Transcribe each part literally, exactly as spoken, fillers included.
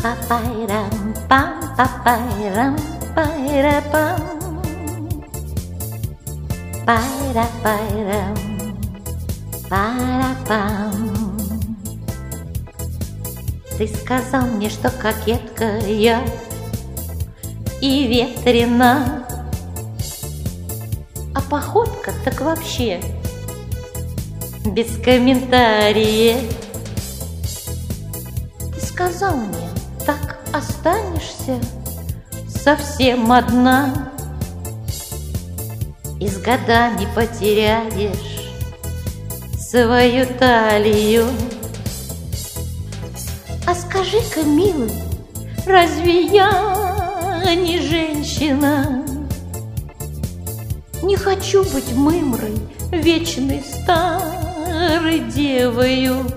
Пайрам, пам, пайрам, пайрапам. Пайра, пайрам, парапам. Ты сказал мне, что кокетка я и ветрена, а походка так вообще без комментариев. Ты сказал мне, так останешься совсем одна и с годами потеряешь свою талию. А скажи-ка, милый, разве я не женщина? Не хочу быть мымрой, вечной старой девою.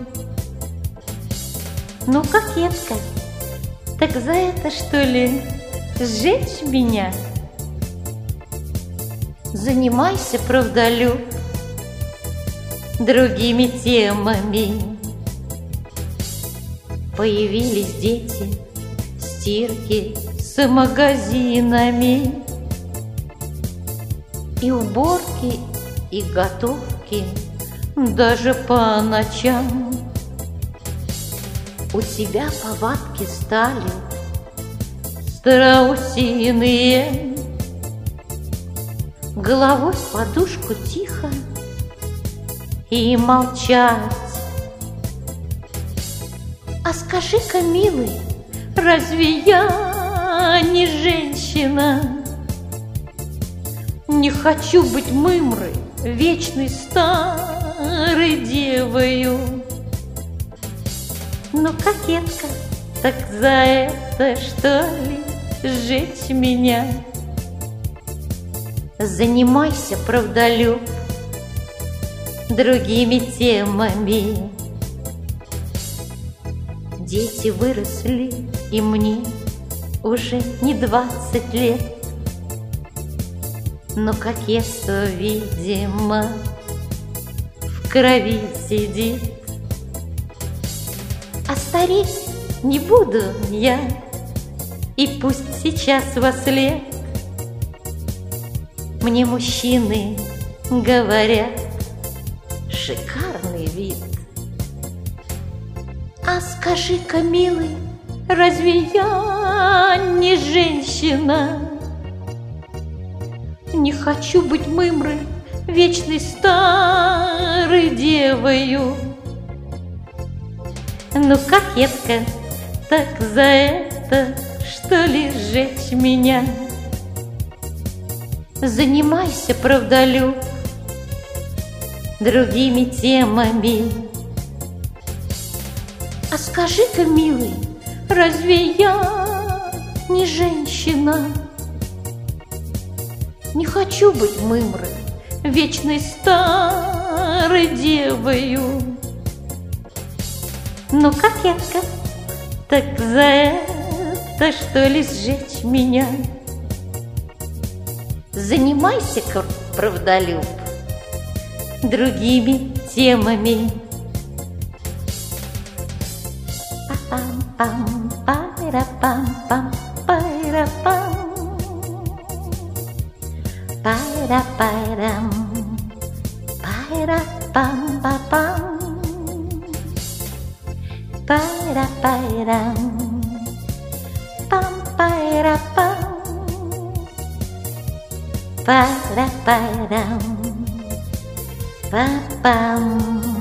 Ну, кокетка, так за это, что ли, сжечь меня? Занимайся, правдолюб, другими темами. Появились дети, стирки с магазинами, и уборки, и готовки даже по ночам. У тебя повадки стали страусиные, головой в подушку тихо и молчать. А скажи-ка, милый, разве я не женщина? Не хочу быть мымрой, вечной старой девою. Ну, кокетка, так за это, что ли, сжечь меня? Занимайся, правдолюб, другими темами. Дети выросли, и мне уже не двадцать лет, но кокетство, видимо, в крови сидит. А стареть не буду я, и пусть сейчас во след мне мужчины говорят: шикарный вид. А скажи-ка, милый, разве я не женщина? Не хочу быть мымрой, вечной старой девою. Ну, кокетка, так за это, что ли, сжечь меня? Занимайся, правдолюб, другими темами. А скажи-ка, милый, разве я не женщина? Не хочу быть мымрой, вечной старой девою. Ну, кокетка, так за это, что ли, сжечь меня? Занимайся-ка, правдолюб, другими темами. Пам-пам, пайра-пам-пам, пайра-пам. Пайра-пайрам, пайра-пам-па-пам. Пайра-пайрам, пам-пайра-пам. Пайра-пайрам, па-пам.